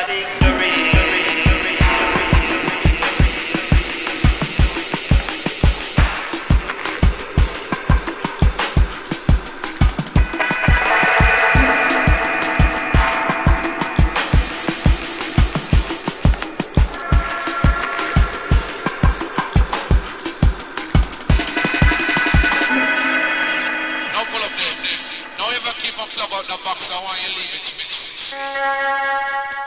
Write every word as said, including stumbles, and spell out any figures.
Don't ever keep a club out the box, I want you leave it.